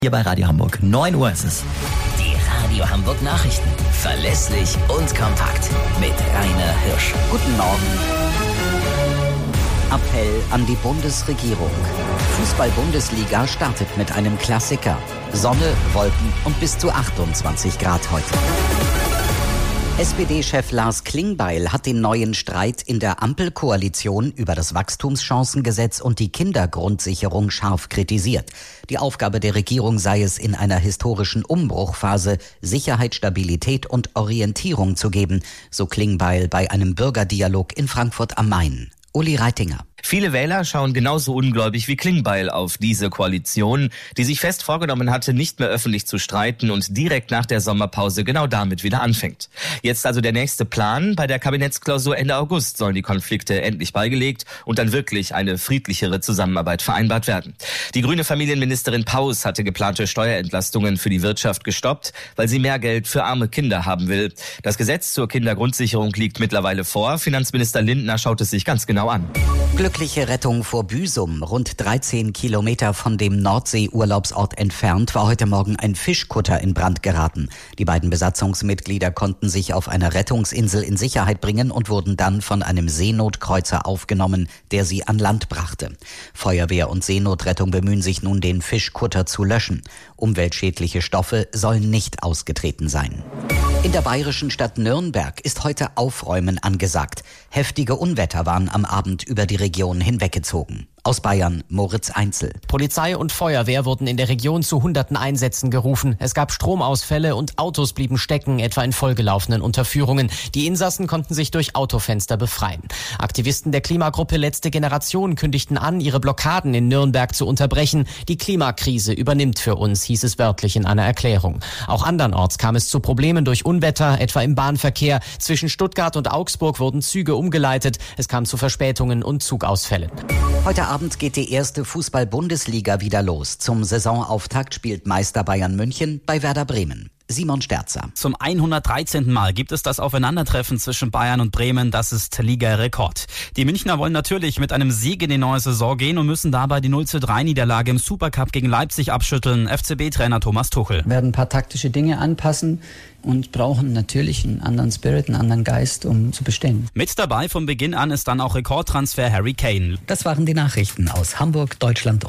Hier bei Radio Hamburg. 9 Uhr ist es. Die Radio Hamburg Nachrichten. Verlässlich und kompakt. Mit Rainer Hirsch. Guten Morgen. Appell an die Bundesregierung. Fußball-Bundesliga startet mit einem Klassiker. Sonne, Wolken und bis zu 28 Grad heute. SPD-Chef Lars Klingbeil hat den neuen Streit in der Ampelkoalition über das Wachstumschancengesetz und die Kindergrundsicherung scharf kritisiert. Die Aufgabe der Regierung sei es, in einer historischen Umbruchphase Sicherheit, Stabilität und Orientierung zu geben, so Klingbeil bei einem Bürgerdialog in Frankfurt am Main. Uli Reitinger. Viele Wähler schauen genauso ungläubig wie Klingbeil auf diese Koalition, die sich fest vorgenommen hatte, nicht mehr öffentlich zu streiten und direkt nach der Sommerpause genau damit wieder anfängt. Jetzt also der nächste Plan. Bei der Kabinettsklausur Ende August sollen die Konflikte endlich beigelegt und dann wirklich eine friedlichere Zusammenarbeit vereinbart werden. Die grüne Familienministerin Paus hatte geplante Steuerentlastungen für die Wirtschaft gestoppt, weil sie mehr Geld für arme Kinder haben will. Das Gesetz zur Kindergrundsicherung liegt mittlerweile vor. Finanzminister Lindner schaut es sich ganz genau an. Glückliche Rettung vor Büsum. Rund 13 Kilometer von dem Nordsee-Urlaubsort entfernt war heute Morgen ein Fischkutter in Brand geraten. Die beiden Besatzungsmitglieder konnten sich auf einer Rettungsinsel in Sicherheit bringen und wurden dann von einem Seenotkreuzer aufgenommen, der sie an Land brachte. Feuerwehr und Seenotrettung bemühen sich nun, den Fischkutter zu löschen. Umweltschädliche Stoffe sollen nicht ausgetreten sein. In der bayerischen Stadt Nürnberg ist heute Aufräumen angesagt. Heftige Unwetter waren am Abend über die Region hinweggezogen. Aus Bayern, Moritz Einzel. Polizei und Feuerwehr wurden in der Region zu hunderten Einsätzen gerufen. Es gab Stromausfälle und Autos blieben stecken, etwa in vollgelaufenen Unterführungen. Die Insassen konnten sich durch Autofenster befreien. Aktivisten der Klimagruppe Letzte Generation kündigten an, ihre Blockaden in Nürnberg zu unterbrechen. Die Klimakrise übernimmt für uns, hieß es wörtlich in einer Erklärung. Auch andernorts kam es zu Problemen durch Unwetter, etwa im Bahnverkehr. Zwischen Stuttgart und Augsburg wurden Züge umgeleitet. Es kam zu Verspätungen und Zugausfällen. Heute Abend geht die erste Fußball-Bundesliga wieder los. Zum Saisonauftakt spielt Meister Bayern München bei Werder Bremen. Simon Sterzer. Zum 113. Mal gibt es das Aufeinandertreffen zwischen Bayern und Bremen. Das ist Liga-Rekord. Die Münchner wollen natürlich mit einem Sieg in die neue Saison gehen und müssen dabei die 0:3-Niederlage im Supercup gegen Leipzig abschütteln. FCB-Trainer Thomas Tuchel. Wir werden ein paar taktische Dinge anpassen und brauchen natürlich einen anderen Spirit, einen anderen Geist, um zu bestehen. Mit dabei von Beginn an ist dann auch Rekordtransfer Harry Kane. Das waren die Nachrichten aus Hamburg, Deutschland und